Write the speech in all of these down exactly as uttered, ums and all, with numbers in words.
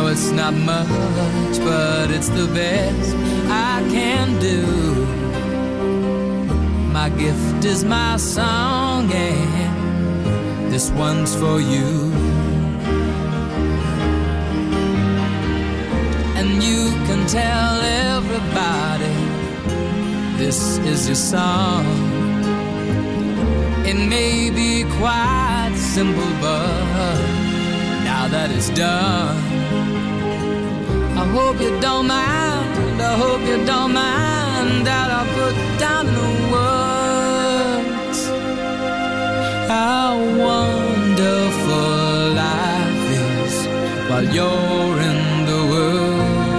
it's not much, but it's the best I can do. My gift is my song, and this one's for you. And you can tell everybody this is your song. It may be quite simple, but now that it's done, I hope you don't mind, I hope you don't mind that I put down in the words how wonderful life is while you're in the world.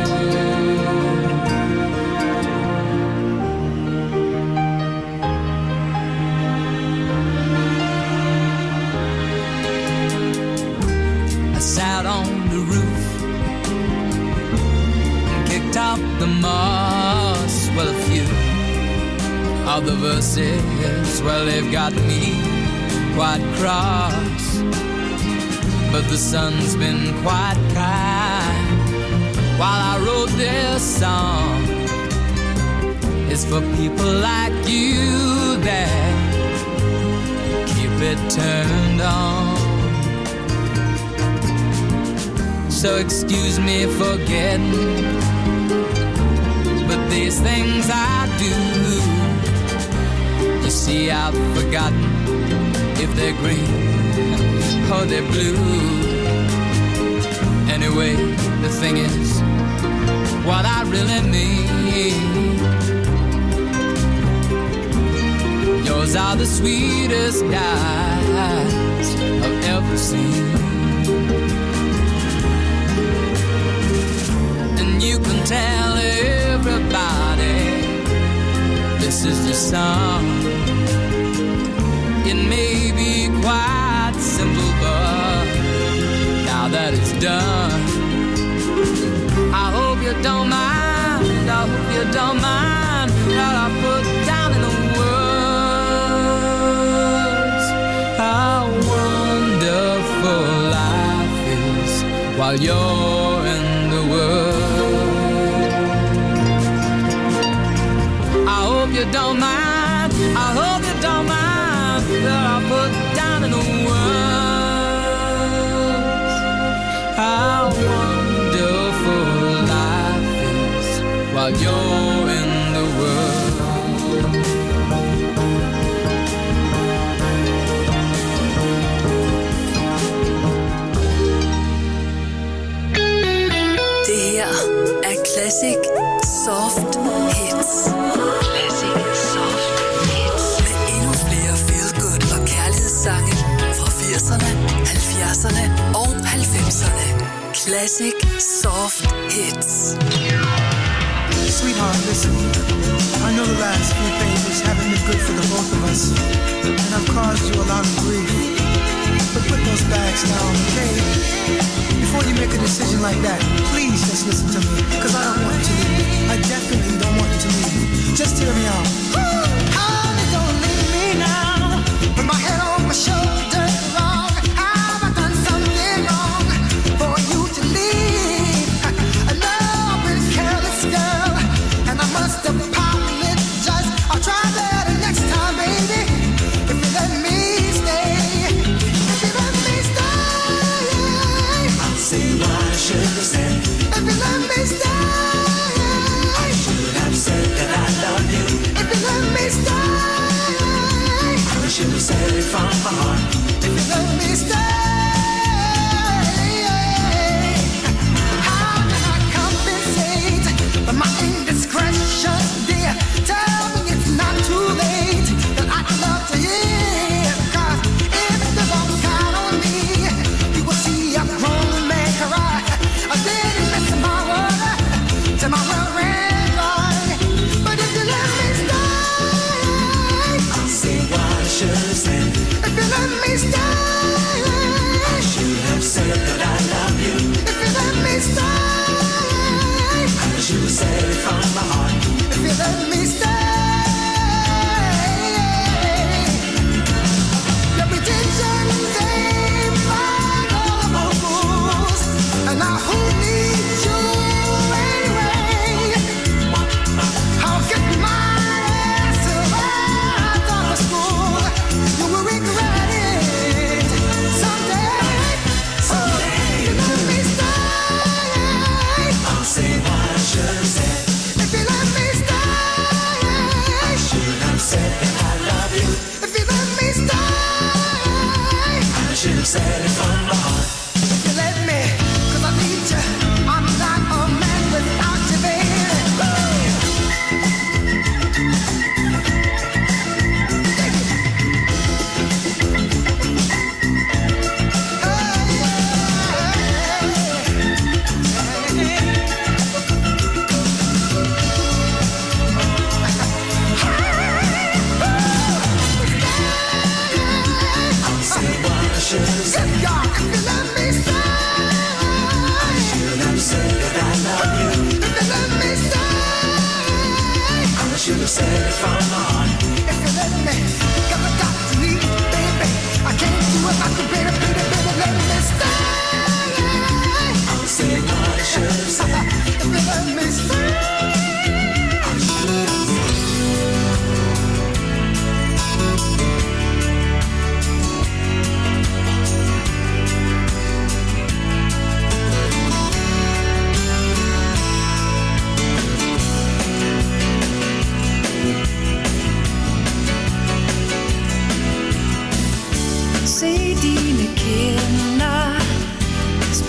I sat on the roof and kicked out the moss. Well, a few of the verses, well, they've got me quite cross, but the sun's been quite kind while I wrote this song. It's for people like you that keep it turned on. So excuse me for getting, but these things I do, you see, I've forgotten if they're green or they're blue. Anyway, the thing is, what I really mean, yours are the sweetest eyes I've ever seen. And you can tell everybody this is your song. It may be quite simple, but now that it's done, I hope you don't mind, I hope you don't mind that I put down in the words how wonderful life is while you're in the world. I hope you don't mind, I hope you don't mind that I put down in the words how wonderful life is while you're in the world. Det her er Classic Soft Hits. Classic Soft Hits. Med endnu flere feel-good og kærlighedssange fra firserne, halvfjerdserne og halvfemserne. Classic Soft Hits. Sweetheart, listen. I know the last few pages haven't been good for the both of us, and I've caused you a lot of grief. But put those bags down, okay? Before you make a decision like that, please just listen to me, because I don't want you to leave. I definitely don't want you to leave. Just hear me out. Honey, don't leave me now. Put my head on my shoulder wrong. Have I done something wrong for you to leave? I know I've been careless, girl, and I must apologize. I'll try better next time, baby. If you let me stay, if you let me stay, I'll say what I should have said. If you let me stay, I should have said that I love you. If you let me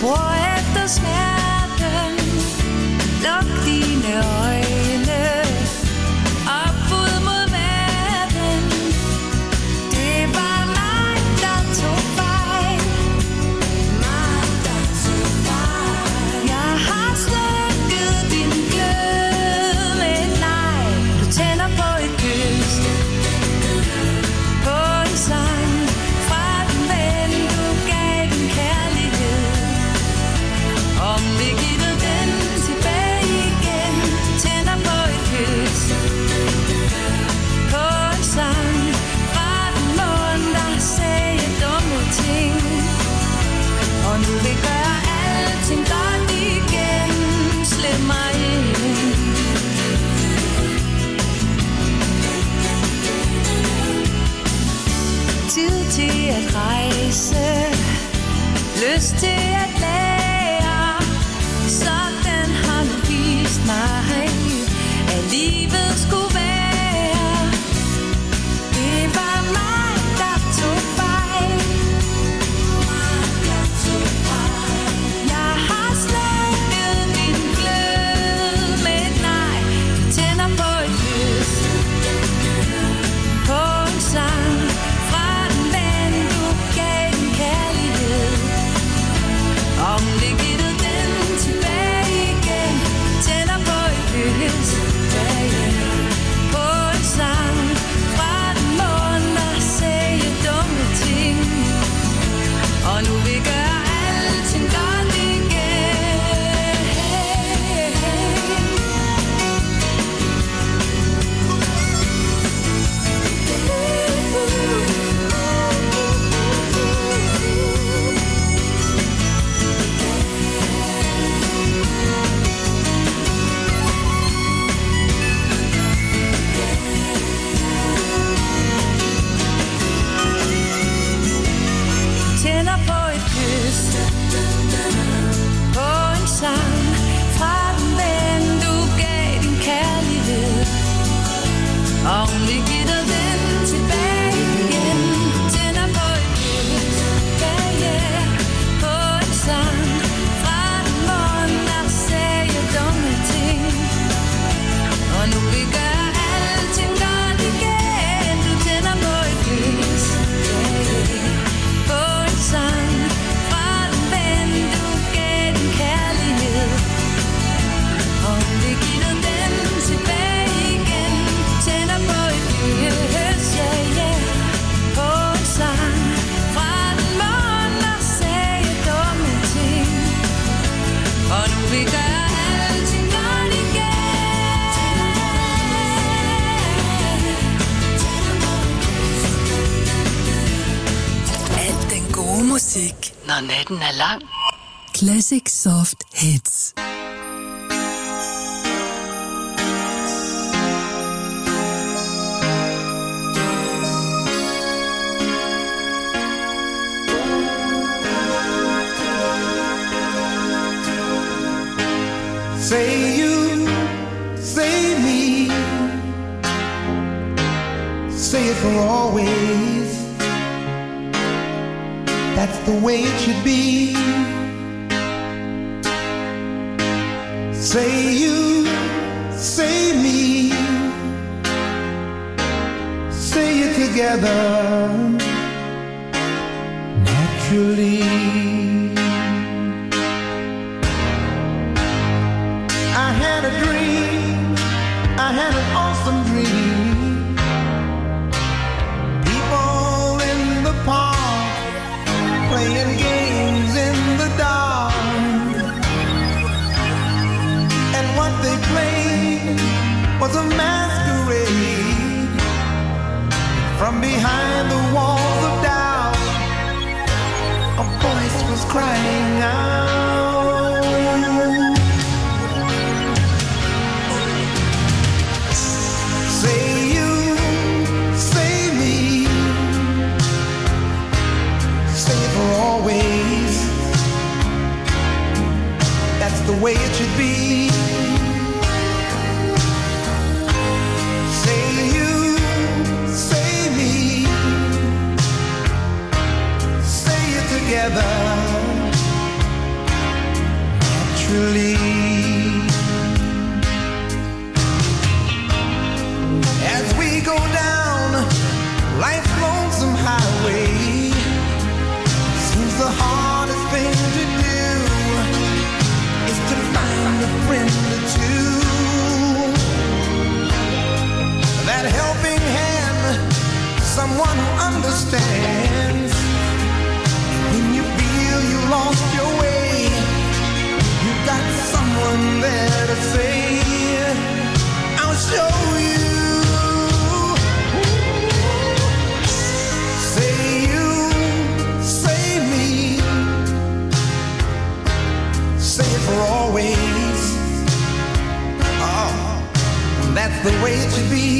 Spor efter smerten. Luk dine øjne. Op ud mod verden. Det var mig, der tog fejl. Mig, der tog fejl. Jeg har slukket din glød med et nej. Du tænder på et kys. På en sang fra den ven, du gav din kærlighed. Om vi giver den tilbage igen. Tænder på et kys. På en sang fra den mund, der sagde dumme ting. Og nu vil gøre alting godt igen. Slip mig ind. Tid til at rejse. Lyst til at lære. Sådan har du vist mig, at livet skulle være. Det var mig, der tog fejl. Jeg har slukket din glød med et nej. Du tænder på et lys. På en sang fra en ven, du gav din kærlighed. Om vi giver den tilbage igen. Tænder på et lys. Ja, ja. På en sang fra den mund, der sagde dumme ting. Og nu vil gøre alting godt igen. Tænder på et kys. På en sang fra den ven, du gav din kærlighed. Og om vi giver den tilbage igen. Tænder på et kys. Ja, ja. På en sang fra den mund, der sagde dumme ting. Og nu vi gør alting godt igen. Du tænder på et kys. Ja, ja. På en sang fra den ven, du gav din kærlighed. Om vi giver den tilbage igen. Tænder på et kys, ja, ja. På en sang fra den mund, der sagde dumme ting. Og nu vi gør alting godt igen. Al den gode musik. Når natten er lang. Classic Soft Hits. Say you, say me, say it for always. That's the way it should be. Say you, say me, say it together naturally. I had a dream, I had an awesome dream. People in the park playing games in the dark. And what they played was a masquerade. From behind the walls of doubt, a voice was crying out. Say you, say me, say it for always. That's the way it should be. Say you, say me, say it together naturally. As we go down life's lonesome highway, seems the hardest thing to do is to find a friend or two. That helping hand, someone who understands. When you feel you lost your way, you got someone there to say, I'll show you. Say you, say me, say it for always. Oh, that's the way it should be.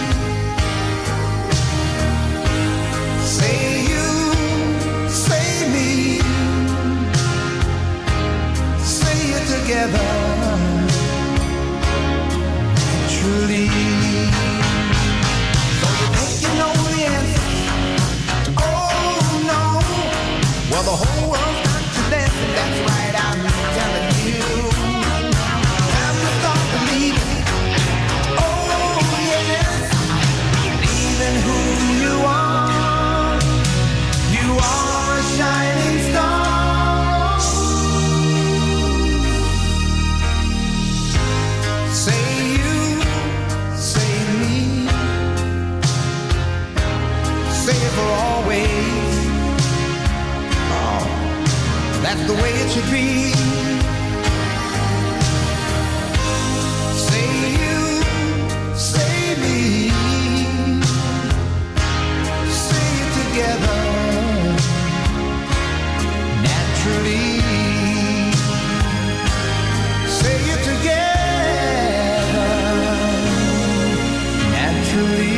Say you, say me, say it together, naturally. So you think you know the answer? Oh no. Well, the whole world's got to dance, and that's right, I'm telling you. Have to start believing. Oh yes, believing who you are. You are a shining star. Say you, say me, say it for always. Oh, that's the way it should be. Say you, say me, say it together, naturally. Say it together, naturally.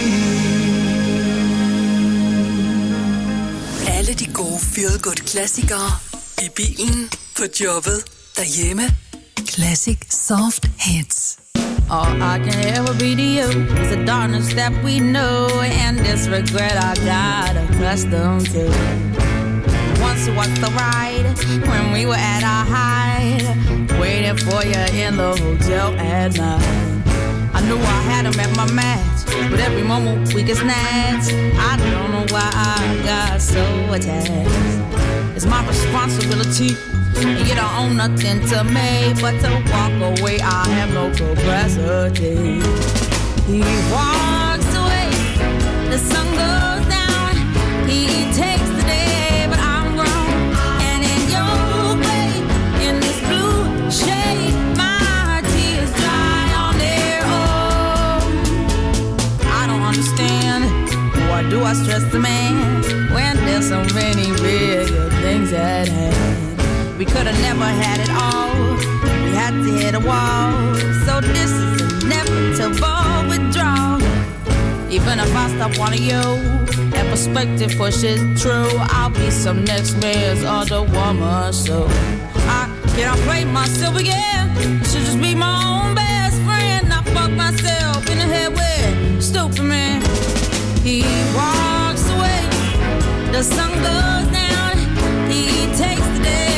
Alle de gode feel-good klassikere i bilen, på jobbet, derhjemme. Classic Soft Hits. All I can ever be to you is the darkness that we know and this regret I got accustomed to. Once you walked the ride when we were at our height, waiting for you in the hotel at night. I knew I had him at my match, but every moment we get snatched. I don't know why I got so attached. It's my responsibility, and you don't own nothing to me but to walk away. I have no capacity. He walks away, the sun goes down. He takes the day, but I'm grown. And in your way, in this blue shade, my tears dry on their own. I don't understand, why do I stress the man when there's so many bigger things at hand? We could have never had it all. We had to hit a wall. So this is inevitable withdrawal. Even if I stop wanting you, that perspective pushes true. I'll be some next man's other woman. So I can't play myself again. I should just be my own best friend. I fuck myself in the head with stupid man. He walks away, the sun goes down. He takes the day.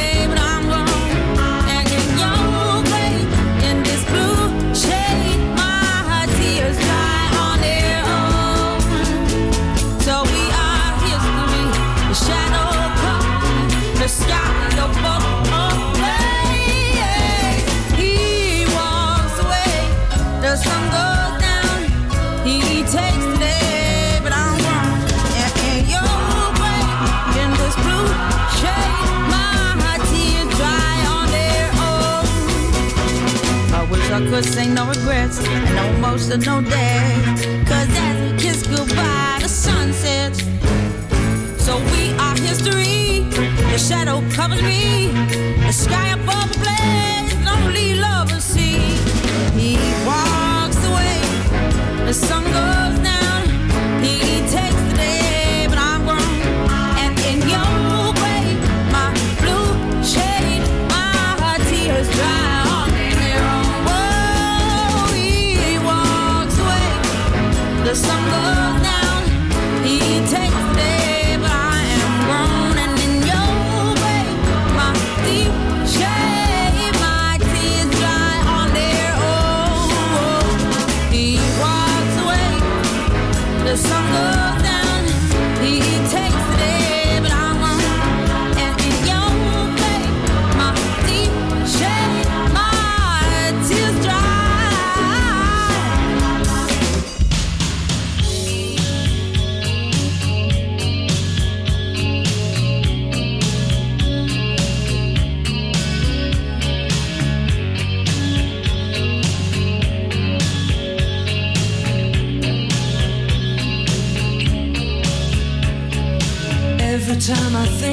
The sky above away. He walks away, the sun goes down. He takes the day, but I'm wrong. And in your way, in this blue shade, my tears dry on their own. I wish I could say no regrets and no emotional day. Cause as we kiss goodbye, the sun sets. So we are history. The shadow covers me. The sky above the blaze, lonely lovers see. He walks away, the sun goes down. He takes the day, but I'm grown. And in your way, my blue shade, my tears dry on their own. Whoa, he walks away, the sun goes down. He takes the day. Shade, my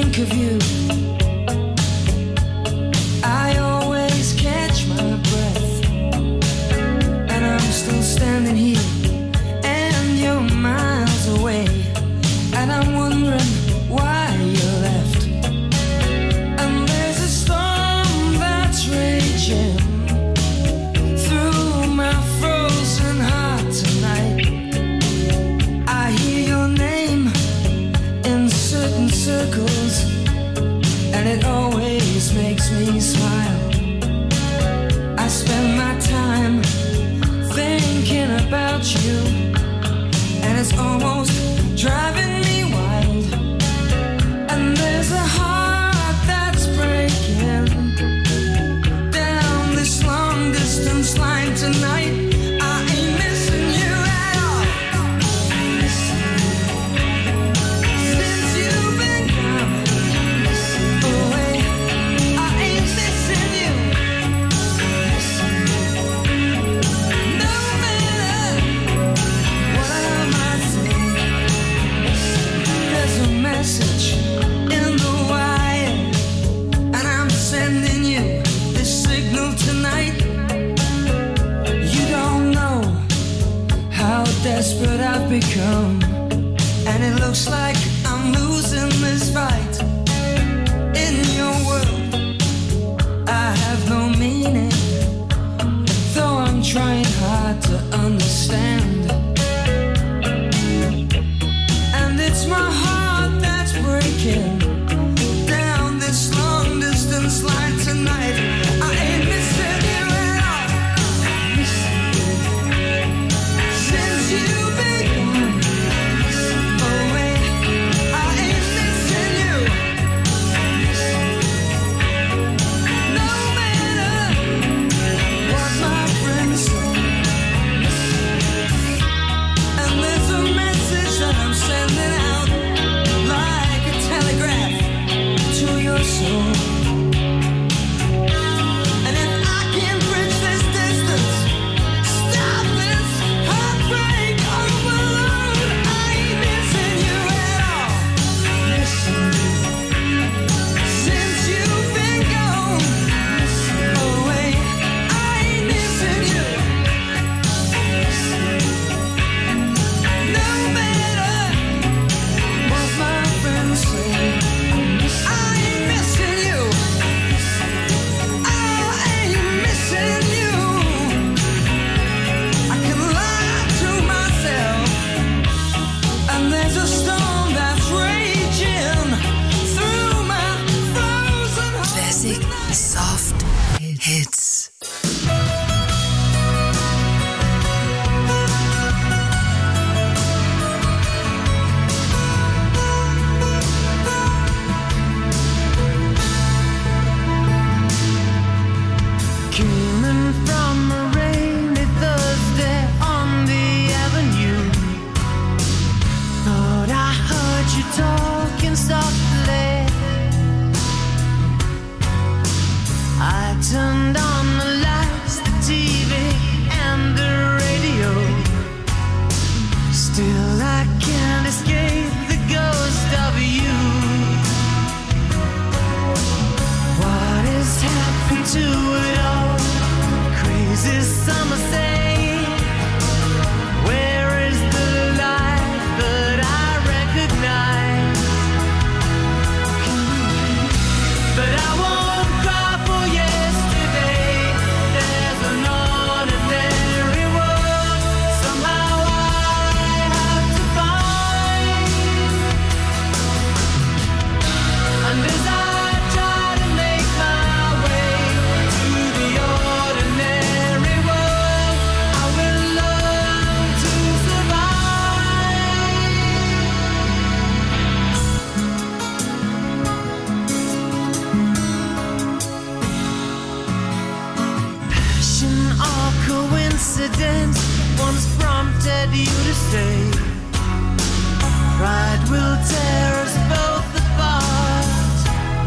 think of you, I always catch my breath, and I'm still standing here, and you're miles away, and I'm wondering why you left. And there's a storm that's raging through my frozen heart tonight. I hear your name in certain circles, and it always makes me smile. I spend my time thinking about you, and it's almost driving me wild. And there's a heart that's breaking down this long distance line tonight. I ain't missing you at all. Since you've been gone away, I ain't missing you. No matter what I might say, there's a message in the wire, and I'm sending you this signal tonight. You don't know how desperate I've become, and it looks like I'm losing this fight. In your world, I have no meaning, though I'm trying hard to understand. And it's my heart that's breaking down this long distance line tonight. I ain't missing you at all. Since you've been gone away, I ain't missing you. No matter what my friends say. And there's a message that I'm sending out like a telegraph to your soul. And if I can bridge this distance, stop this heartbreak overload, I ain't missing you at all. Since you've been gone away, I ain't missing you. No matter what my friends say, I ain't missing you. I ain't missing you. I can lie to myself, and there's a storm that's raging through my frozen heart. Classic soft hits. Came in from a rainy Thursday on the avenue. Thought I heard you talking softly. I turned on the lights, the T V, and the radio. Still I can't escape the ghost of you. What has happened to it all? Crazy summer say, where is the light that I recognize? But I won't cry for yesterday. There's an ordinary world somehow I have to find. And as I try to make my way to the ordinary world, I will learn to survive. Passion or coincidence once prompted you to stay. Pride will tear us both apart.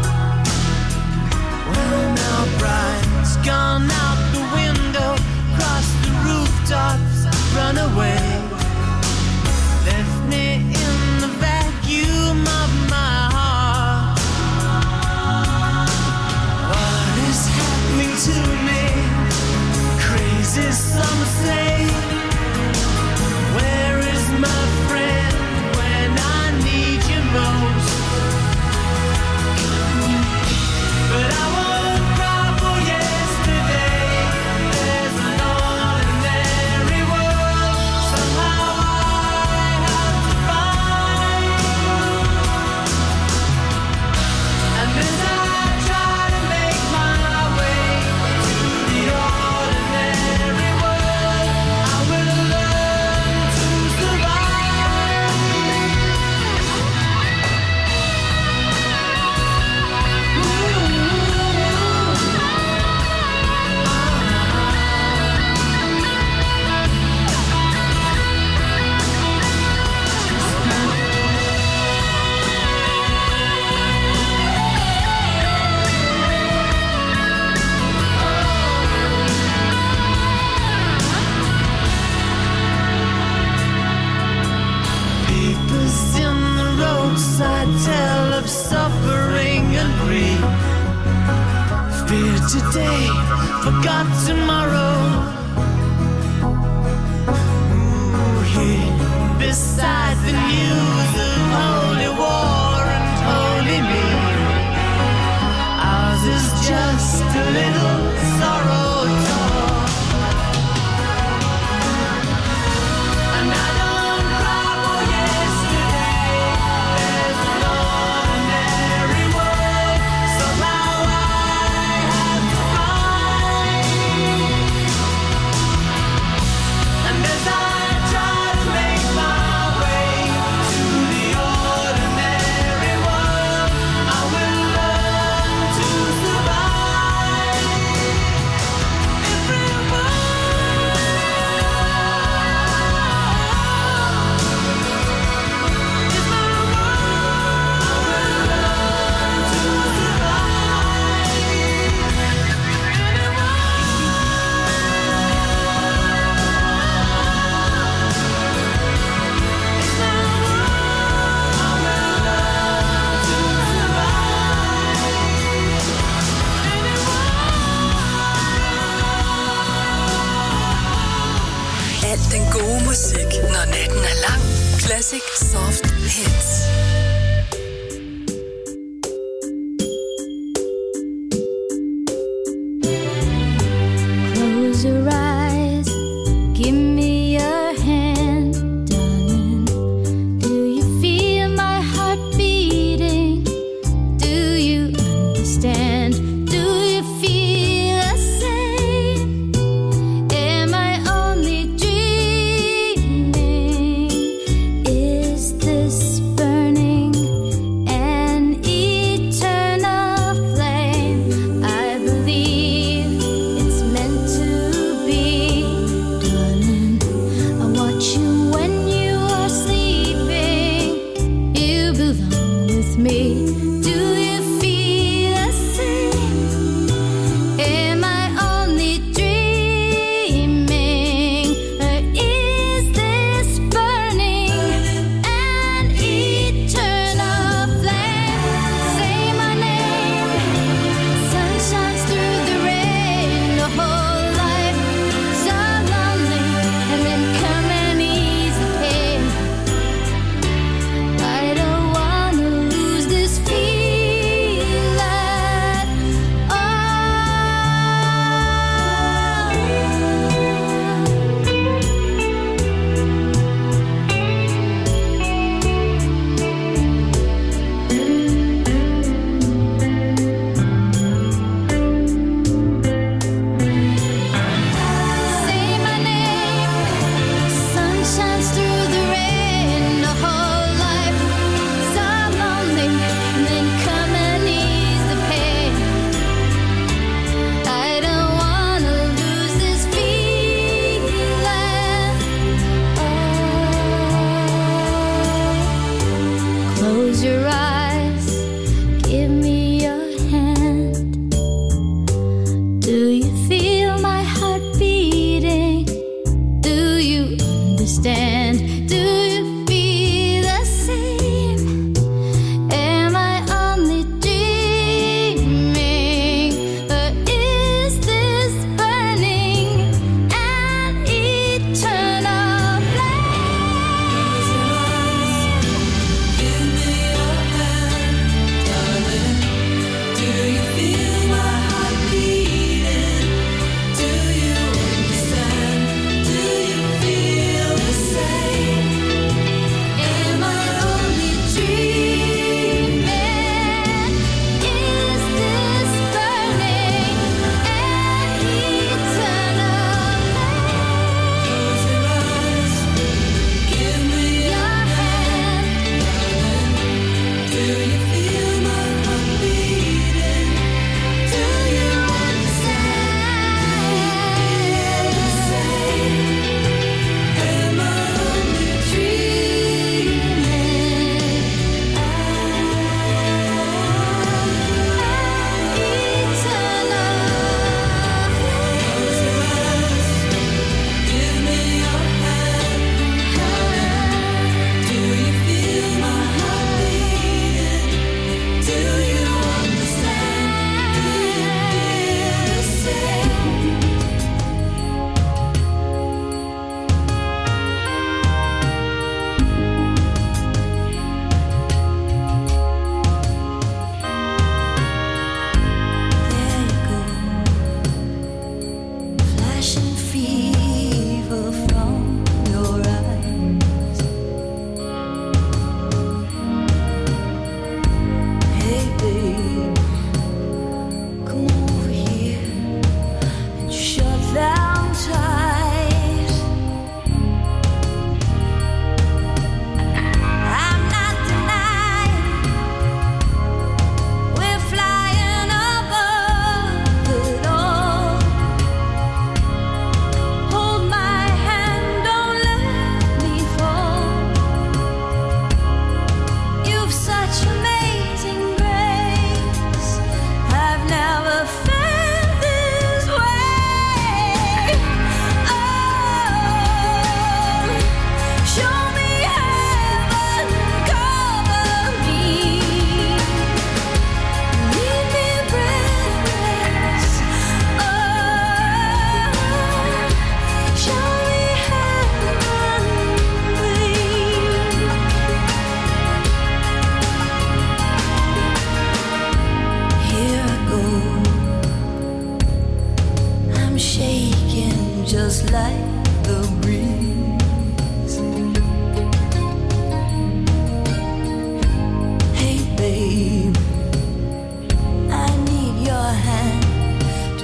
Well, now pride's gone out the window, crossed the rooftops, run away. Left me in the vacuum of my heart. today, forgot tomorrow. Ooh, here beside the news of holy war and holy me, ours is just a little sorrow talk. And I don't cry for yesterday. There's an ordinary world somehow I have to find. And as I try to make my way to the ordinary world, I will learn to survive. Every word is my word. I will learn to survive. Alt den gode musik, når natten er lang. Classic Soft Hits. Close your eyes, give me your hand, darling. Do you feel my heart beating? Do you understand? Do you feel the same? Am I only dreaming? Is this burning an eternal flame? I believe it's meant to be.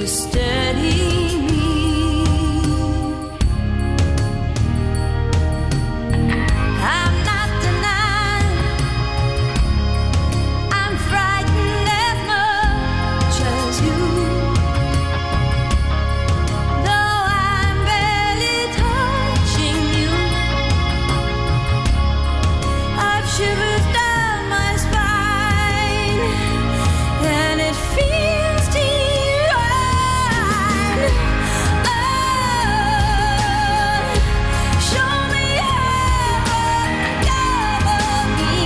steady me. I'm not denying I'm frightened as much as you, though I'm barely touching you. I've shivers down my spine, and it feels divine. Oh, show me heaven, cover me,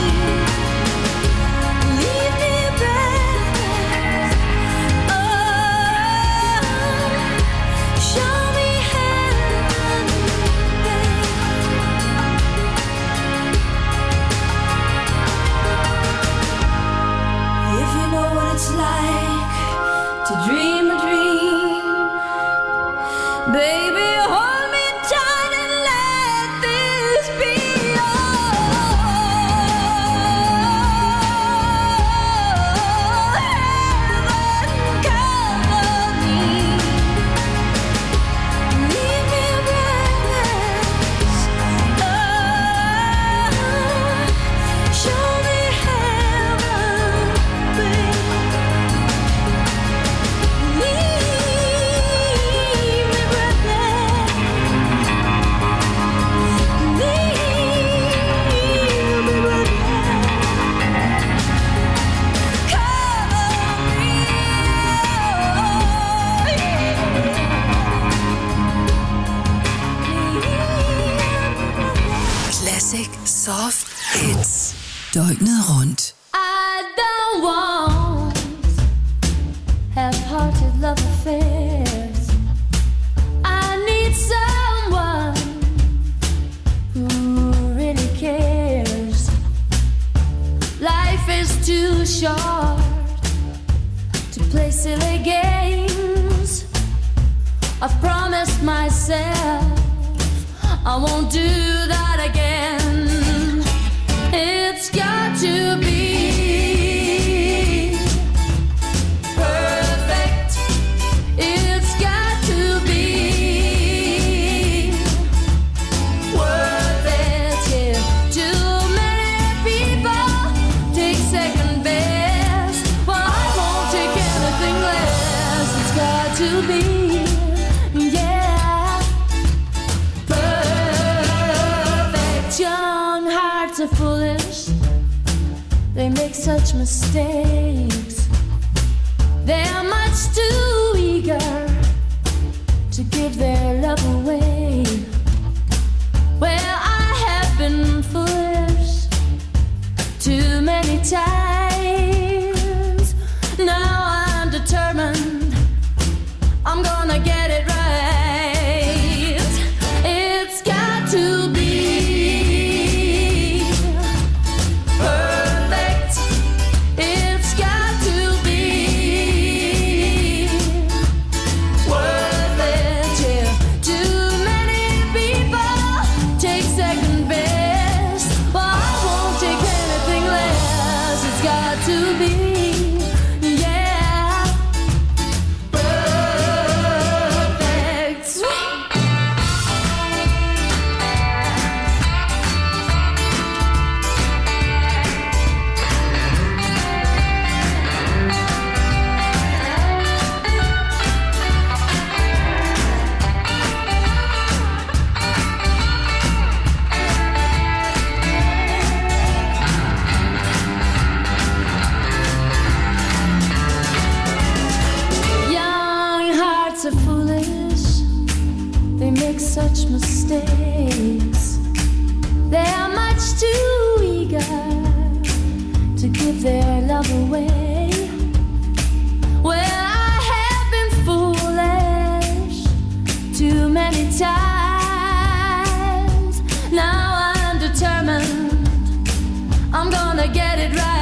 leave me breathless. Oh, show me heaven, babe. If you know what it's like to dream a dream, baby, hold me tight and let this be. Oh, heaven, cover me, leave me breathless. Oh, show me heaven, babe. Leave me breathless. Leave me breathless. Cover me. Classic Soft Hits. Døgnet rundt. I don't want half-hearted love affairs. I need someone who really cares. Life is too short to play silly games. I've promised myself I won't do that again. It's got to be perfect. It's got to be worth it. Yeah. Too many people take second best. Well, I won't take anything less. It's got to be, yeah, perfect. Young hearts are foolish. They make such mistakes. They're much too eager to give their love away. Well, I have been foolish too many times. Now I'm determined I'm gonna get it right. It's got to be perfect. It's got to be worth it. Yeah. Too many people take second best. Well, I won't take anything less. It's got to be, yeah, perfect. Young hearts are foolish. They make such mistakes. They are much too eager to give their love away. Well, I have been foolish too many times. Now I'm determined I'm gonna get it right.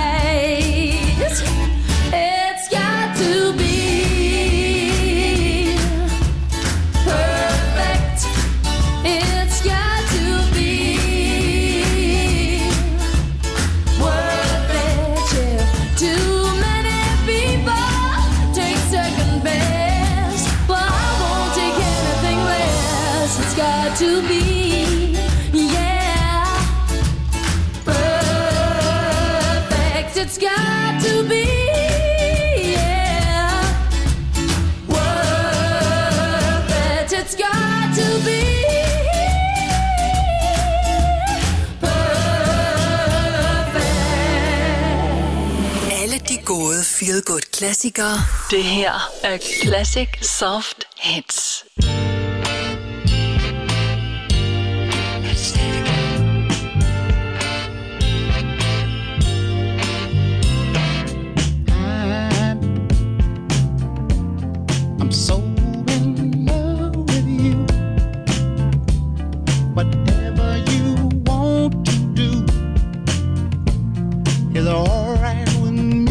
It's got to be perfect. It's got to be worth it. Yeah. Too got to be, yeah, perfect. It's got to be, yeah, perfect. It's got to be. De gode feel-good klassikere. Det her er Classic Soft Hits. I'm so in love with you. Whatever you want to do is all right with me.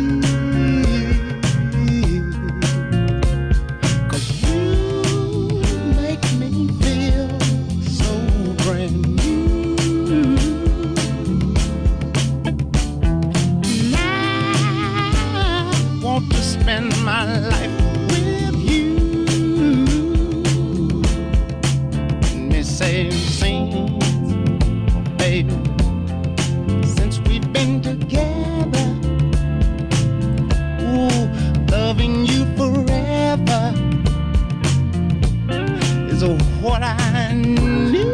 Spend my life with you. Me say, sing, baby, since we've been together. Ooh, loving you forever is what I need.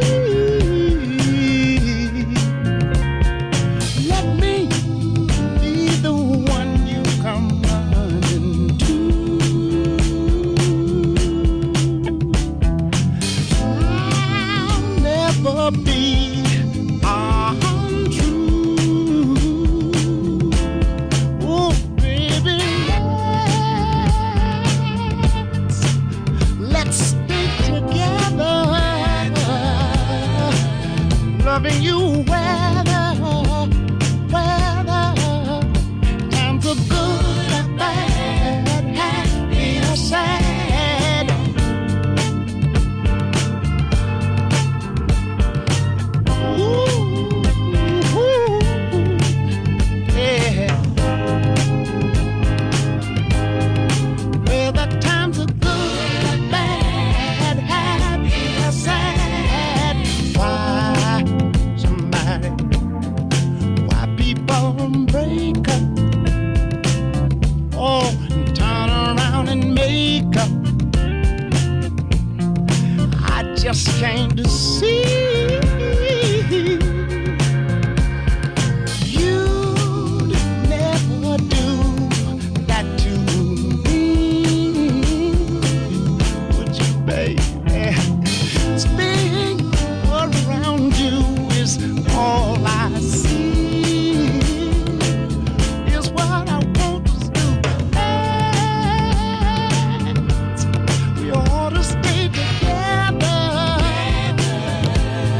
Let me be the one you come. Be untrue. Oh, baby, let's, let's stay together. Loving you weather, weather. Times are good and bad, happy or sad. Just came to see you'd never do that to me, would you, baby? Spinning around you is all I see, is what I want to do. And we ought to stay together.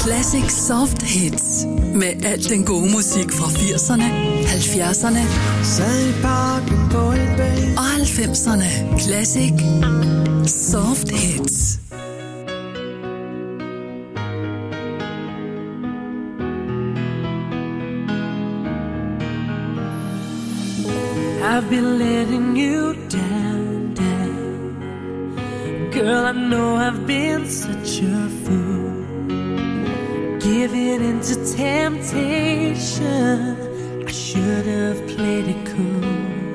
Classic Soft Hits. Med al den gode musik fra firserne, halvfjerdserne og halvfemserne. Classic Soft Hits. I've been letting you down, down. Girl, I know I've been such a fool, giving into temptation. I should have played it cool.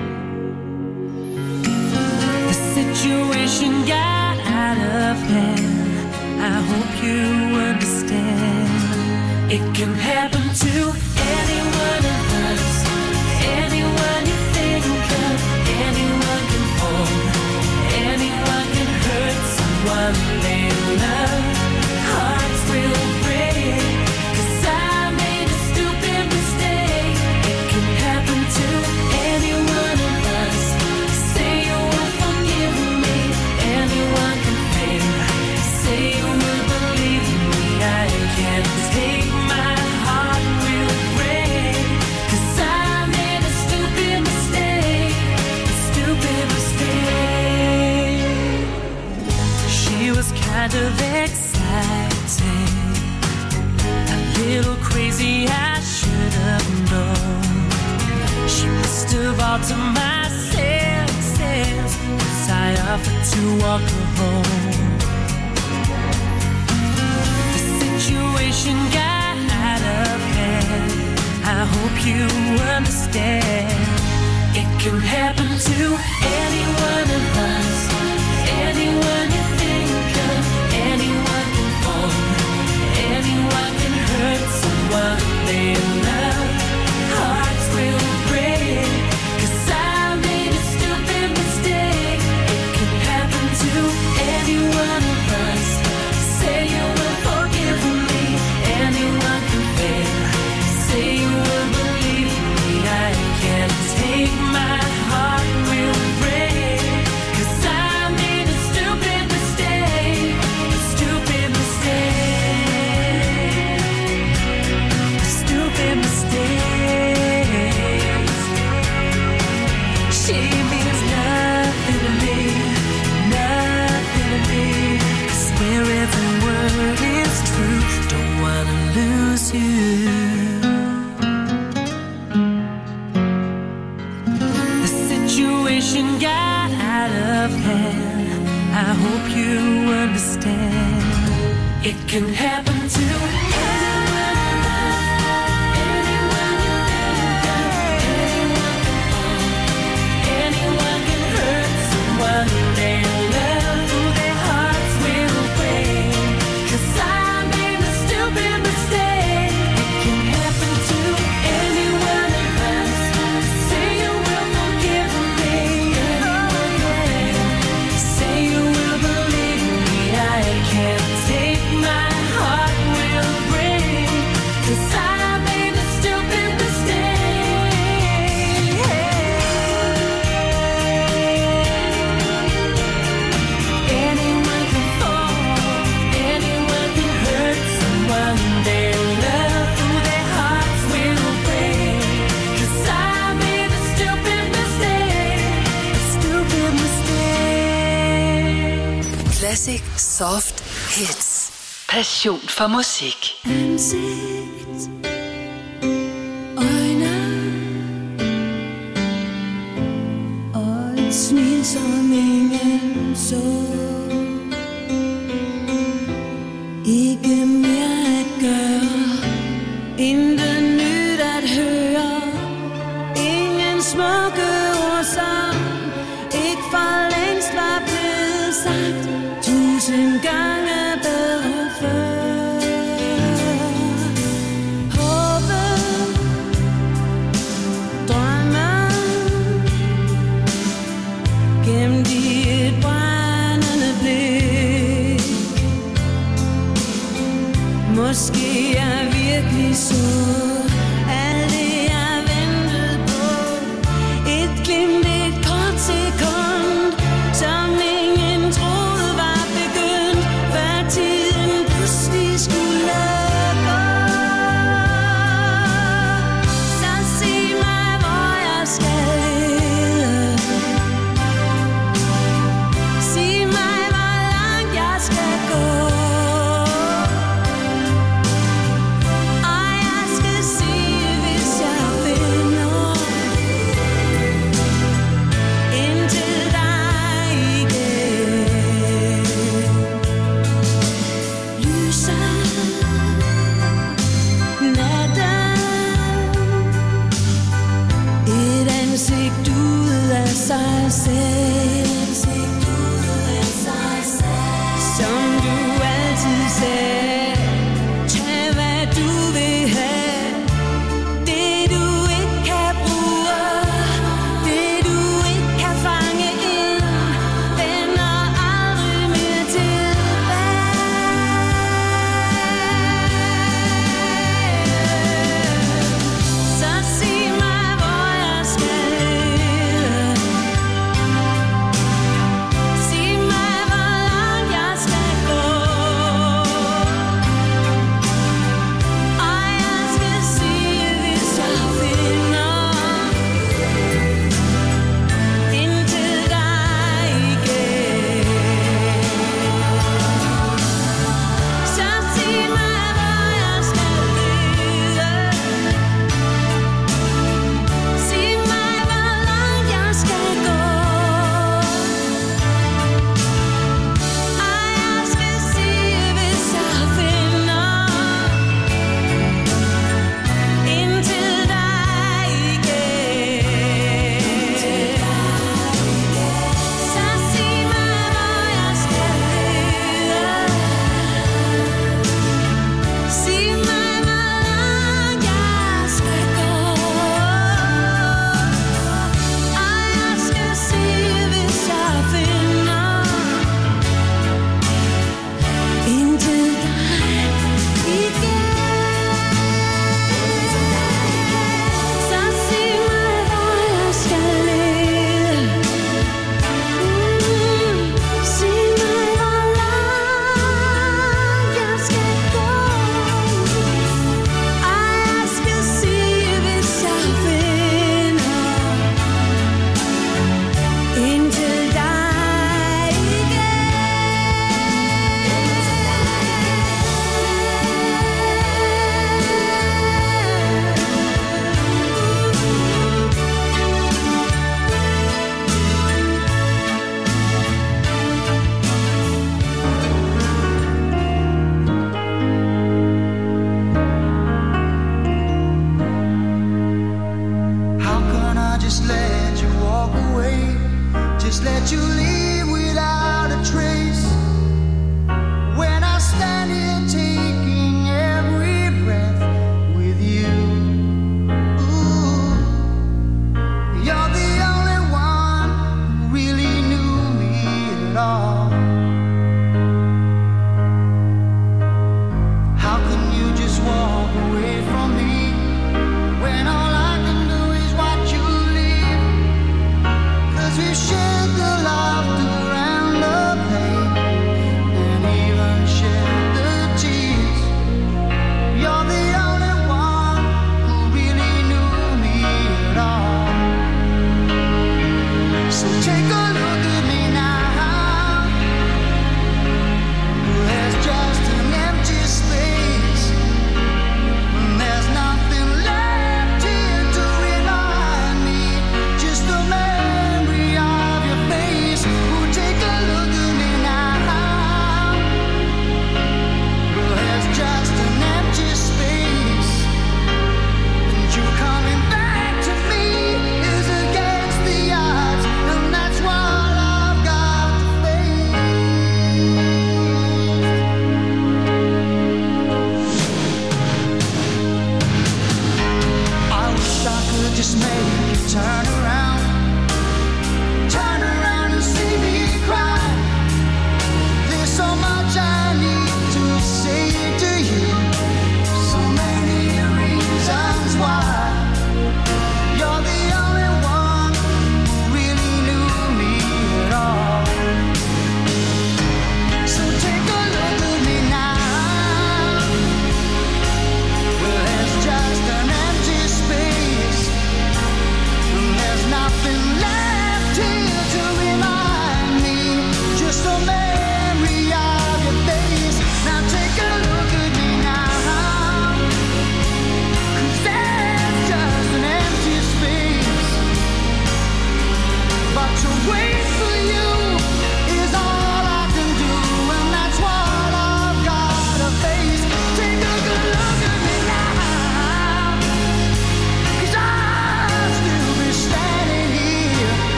The situation got out of hand. I hope you understand. It can happen to any one of us. Anyone you think of, anyone can fall, anyone can hurt someone they love. Hearts will break, 'cause I made a stupid mistake. It can happen to any one of us. Say you will forgive me, anyone can fail. Say you will believe me, I can't take my heart will break, 'cause I kind of exciting, a little crazy, I should have known. She must have altered my senses, 'cause I offered to walk her home. The situation got out of hand. I hope you understand. It can happen to any one of us. Anyone you think of, anyone can fall, anyone can hurt someone they love. Hearts will break, 'cause I made a stupid mistake. It can happen to any one of us. Say you will forgive me, anyone can fail. Say you will believe me, I can't take my heart will break, 'cause I made a stupid mistake, a stupid mistake, a stupid mistake. She means nothing to me, nothing to me. I swear every word is true, don't wanna lose you. The situation got out of hand. I hope you understand. It can happen to anyone of us. Anyone you think of, anyone can fall, anyone can hurt someone they love. Their hearts will break, 'cause I made a stupid mistake. It can happen to any one of us. Say you will forgive me, anyone can fail. Say you will believe me, I can't take my heart will break, 'cause I made a stupid mistake. Anyone can fall, anyone can hurt someone they love. Their hearts will break, 'cause I made a stupid mistake, a stupid mistake. Classic Soft Hits. Passion for musik. Ansigt, øjne og et smil, som ingen så. Ikke mere at gøre, intet nyt at høre. Ingen smukke ord, som ikke for længst var blevet sagt. Tusind gange bedre før. Håbet, drømmen, gemt i et brændende blik. Måske jeg virkelig så alt det jeg ventede på. Et glimt, et kort sekund, som ingen troede var begyndt, før tiden pludselig skulle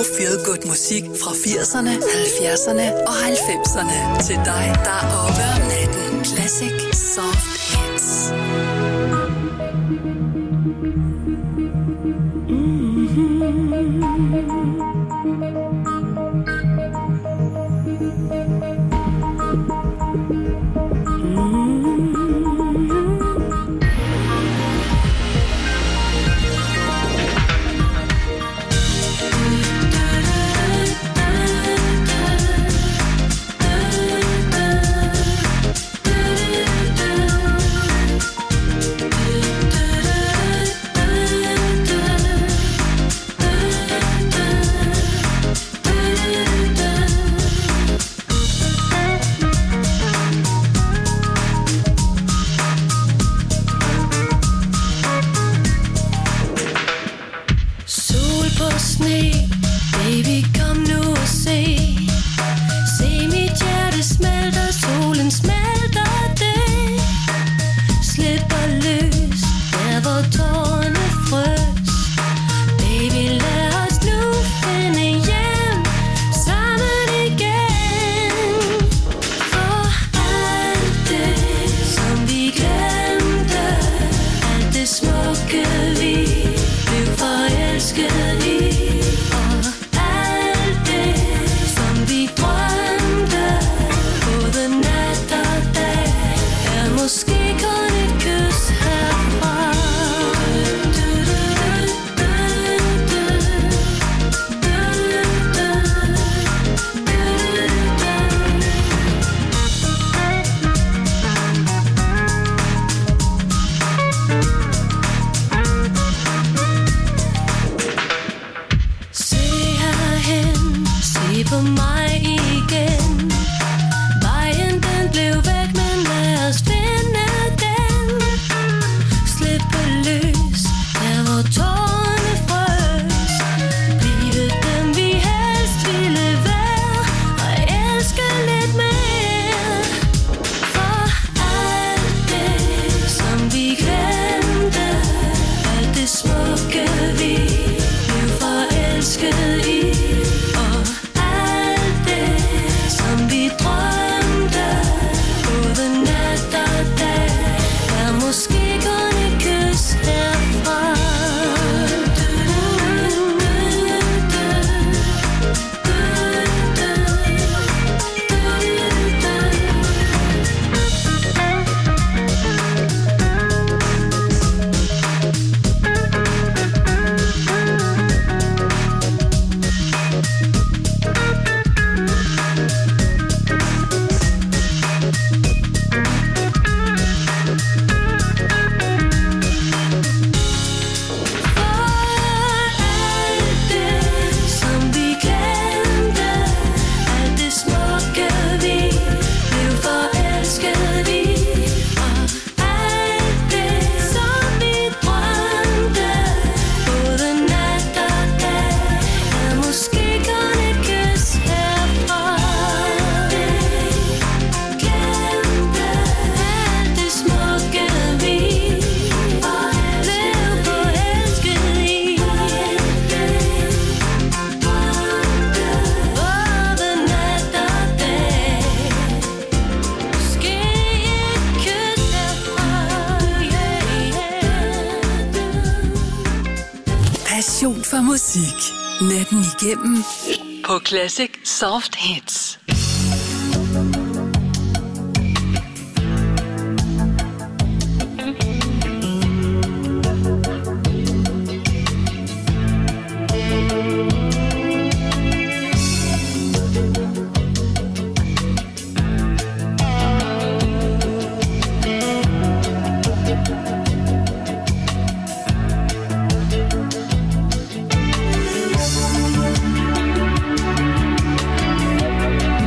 god feel-good musik fra firserne, halvfjerdserne og halvfemserne. Til dig, der er oppe om natten. Classic Soft Hits. For musik. Natten igennem på Classic Soft Hits. Thank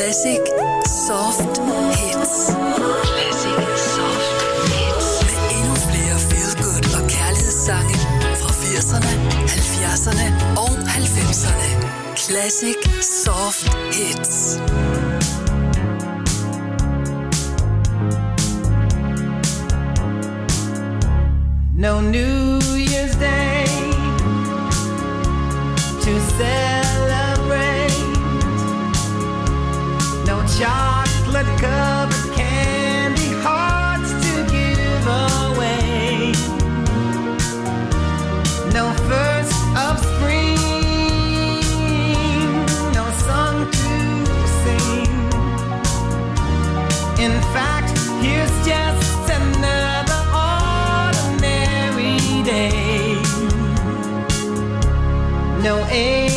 Classic Soft Hits. Classic Soft Hits. Med endnu flere feel good og kærlighedssange fra firserne, halvfjerdserne og halvfemserne. Classic Soft Hits. No New Year's Day to celebrate. No chocolate covered candy hearts to give away. No first of spring, no song to sing. In fact, here's just another ordinary day. No air